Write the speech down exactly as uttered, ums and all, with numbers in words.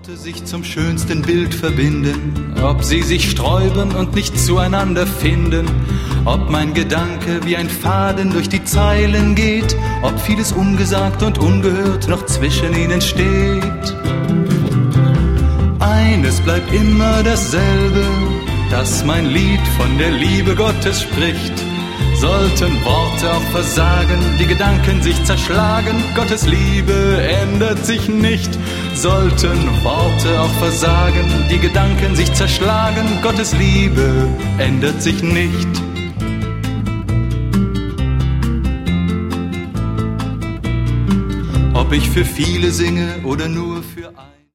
Worte sich zum schönsten Bild verbinden, ob sie sich sträuben und nicht zueinander finden, ob mein Gedanke wie ein Faden durch die Zeilen geht, ob vieles ungesagt und ungehört noch zwischen ihnen steht. Eines bleibt immer dasselbe, dass mein Lied von der Liebe Gottes spricht. Sollten Worte auch versagen, die Gedanken sich zerschlagen, Gottes Liebe ändert sich nicht. Sollten Worte auch versagen, die Gedanken sich zerschlagen, Gottes Liebe ändert sich nicht. Ob ich für viele singe oder nur für alle.